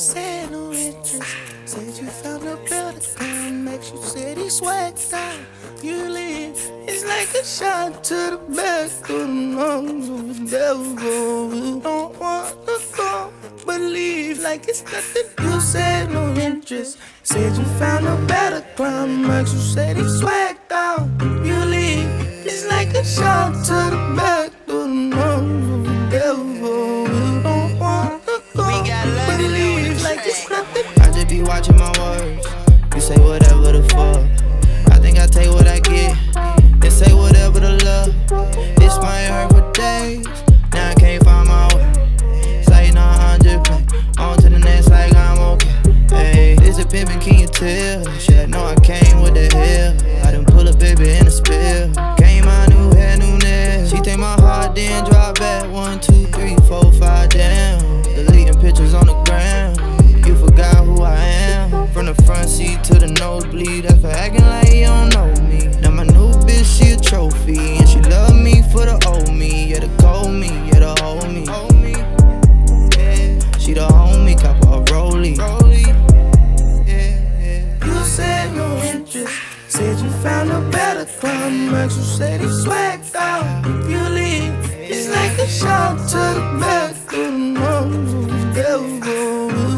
said no interest. Said you found a better climax. You said he swagged out. You leave. It's like a shot to the back of the lungs of the devil. You don't want to go, but leave like it's nothing. You said no interest. Said you found a better climax. You said he swagged out. You leave. It's like a shot to the back of the lungs of the devil. You don't want to go, but leave like it's nothing. I just be watching my words. You say whatever the fuck. I think I take what I get. They say whatever the love. This might hurt for days. Now I can't find my way. It's like 900 play. On to the next like I'm okay. Hey, this a pimpin', can you tell? Shit, I know I came with the hell. I done pull a baby in a spill. Came out new hair, new nails. She take my heart, then drop back. 1, 2, 3, 4, 5 down. Deleting pictures on the ground. You forgot who I am. From the front seat to the nosebleed. That's for acting like you don't know me. Now my new bitch, she a trophy. And she love me for the old me. Yeah, the cold me, yeah, the whole me. She the homie, cop her a rollie. You said no interest. Said you found a better climax. You said he swagged out. You leave. It's like a shot to the back of the lungs of the devil.